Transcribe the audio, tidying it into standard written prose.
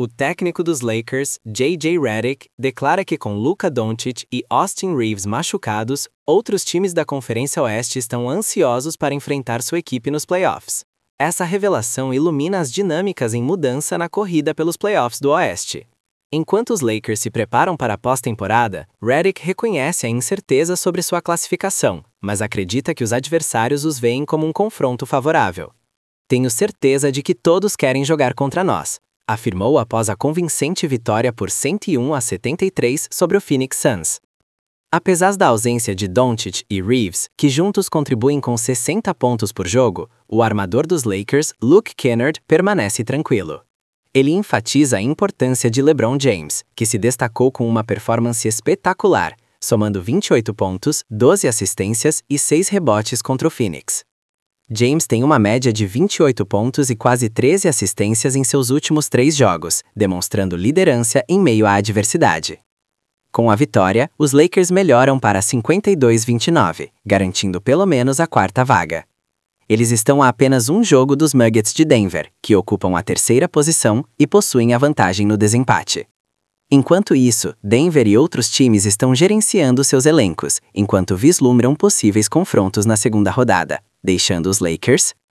O técnico dos Lakers, J.J. Redick, declara que com Luka Doncic e Austin Reeves machucados, outros times da Conferência Oeste estão ansiosos para enfrentar sua equipe nos playoffs. Essa revelação ilumina as dinâmicas em mudança na corrida pelos playoffs do Oeste. Enquanto os Lakers se preparam para a pós-temporada, Redick reconhece a incerteza sobre sua classificação, mas acredita que os adversários os veem como um confronto favorável. "Tenho certeza de que todos querem jogar contra nós", afirmou após a convincente vitória por 101-73 sobre o Phoenix Suns. Apesar da ausência de Doncic e Reeves, que juntos contribuem com 60 pontos por jogo, o armador dos Lakers, Luke Kennard, permanece tranquilo. Ele enfatiza a importância de LeBron James, que se destacou com uma performance espetacular, somando 28 pontos, 12 assistências e 6 rebotes contra o Phoenix. James tem uma média de 28 pontos e quase 13 assistências em seus últimos 3 jogos, demonstrando liderança em meio à adversidade. Com a vitória, os Lakers melhoram para 52-29, garantindo pelo menos a quarta vaga. Eles estão a apenas um jogo dos Nuggets de Denver, que ocupam a terceira posição e possuem a vantagem no desempate. Enquanto isso, Denver e outros times estão gerenciando seus elencos, enquanto vislumbram possíveis confrontos na segunda rodada, deixando os Lakers